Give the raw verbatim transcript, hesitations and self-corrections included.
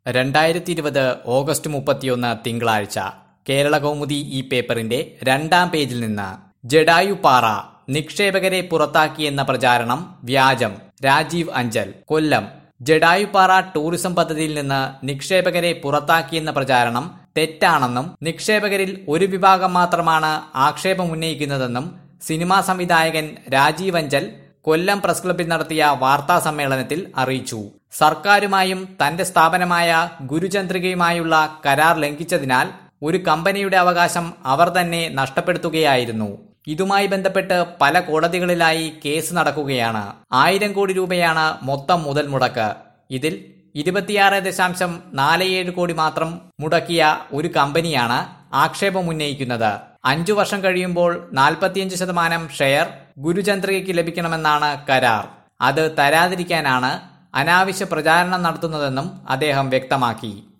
രണ്ടായിരത്തി ഇരുപത് ഓഗസ്റ്റ് മുപ്പത്തിയൊന്ന് തിങ്കളാഴ്ച കേരള കൗമുദി ഈ പേപ്പറിന്റെ രണ്ടാം പേജിൽ നിന്ന് ജഡായുപ്പാറ നിക്ഷേപകരെ പുറത്താക്കിയെന്ന പ്രചാരണം വ്യാജം. രാജീവ് അഞ്ചൽ, കൊല്ലം. ജഡായുപ്പാറ ടൂറിസം പദ്ധതിയിൽ നിന്ന് നിക്ഷേപകരെ പുറത്താക്കിയെന്ന പ്രചാരണം തെറ്റാണെന്നും നിക്ഷേപകരിൽ ഒരു വിഭാഗം മാത്രമാണ് ആക്ഷേപമുന്നയിക്കുന്നതെന്നും സിനിമാ സംവിധായകൻ രാജീവ് അഞ്ചൽ കൊല്ലം പ്രസ് ക്ലബ്ബിൽ നടത്തിയ വാർത്താ സമ്മേളനത്തിൽ അറിയിച്ചു. സർക്കാരുമായും തന്റെ സ്ഥാപനമായ ഗുരുചന്ദ്രികയുമായുള്ള കരാർ ലംഘിച്ചതിനാൽ ഒരു കമ്പനിയുടെ അവകാശം അവർ തന്നെ നഷ്ടപ്പെടുത്തുകയായിരുന്നു. ഇതുമായി ബന്ധപ്പെട്ട് പല കോടതികളിലായി കേസ് നടക്കുകയാണ്. ആയിരം കോടി രൂപയാണ് മൊത്തം മുതൽ മുടക്ക്. ഇതിൽ ഇരുപത്തിയാറ് ദശാംശം നാല് ഏഴ് കോടി മാത്രം മുടക്കിയ ഒരു കമ്പനിയാണ് ആക്ഷേപമുന്നയിക്കുന്നത്. അഞ്ചു വർഷം കഴിയുമ്പോൾ നാൽപ്പത്തിയഞ്ച് ശതമാനം ഷെയർ ഗുരുചന്ദ്രികയ്ക്ക് ലഭിക്കണമെന്നാണ് കരാർ. അത് തരാതിരിക്കാനാണ് അനാവശ്യ പ്രചാരണം നടത്തുന്നതെന്നും അദ്ദേഹം വ്യക്തമാക്കി.